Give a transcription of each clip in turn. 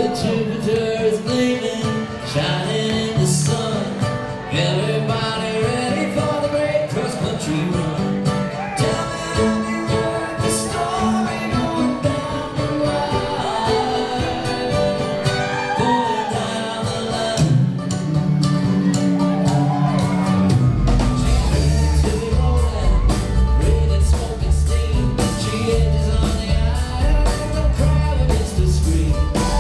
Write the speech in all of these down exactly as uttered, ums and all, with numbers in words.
Jupiter is gleaming, shining in the sun. Everybody ready for the great cross-country run. Tell me, have you heard the story going down the line? Going down the line. She's ready to be rolling, breathing smoke and steam. She edges on the aisle, and the crowd begins to scream.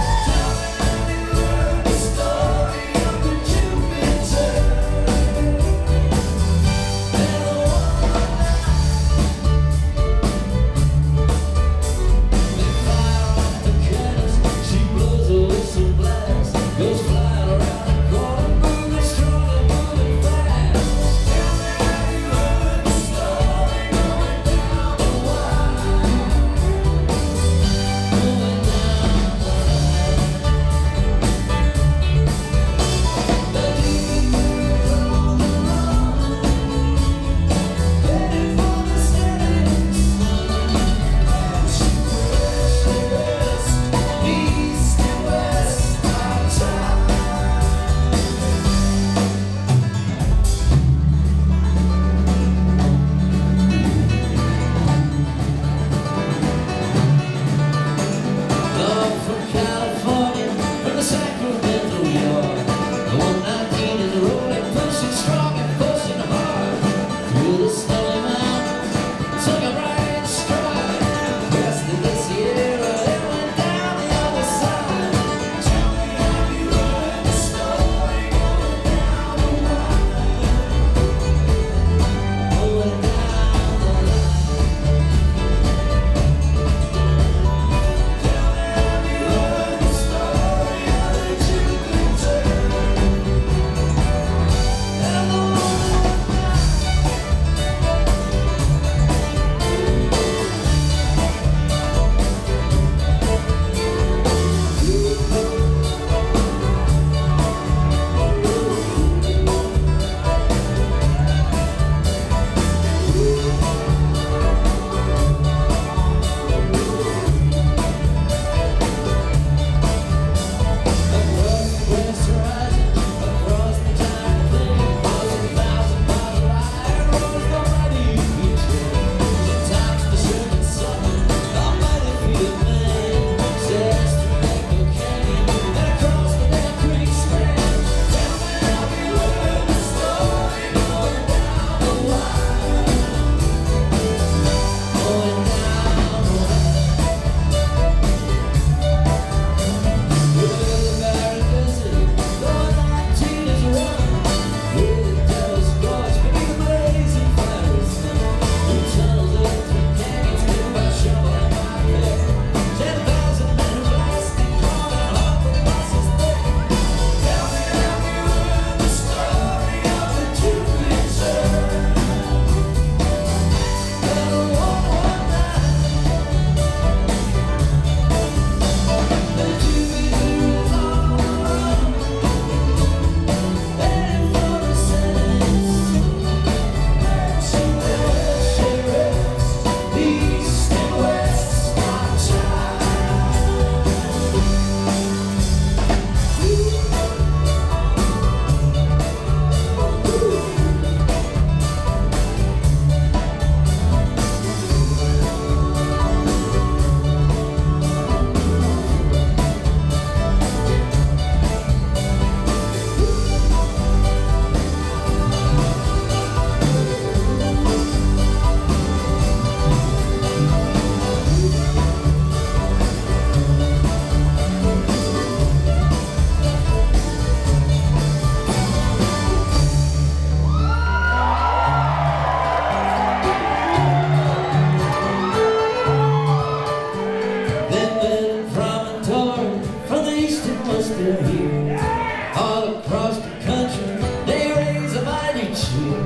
All across the country, they raise a mighty cheer.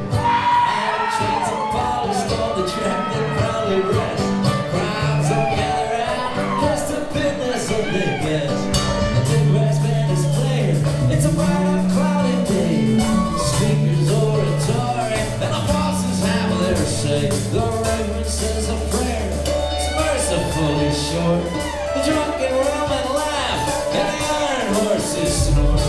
And trains and polished on the track that proudly rest. Crowds all gather round, just to fitness of their guests. The big brass band is playing, it's a bright cloudy day. Speakers oratory, and the bosses have their say. The reverend says a prayer, it's mercifully short. The drunken room and laugh, and the system.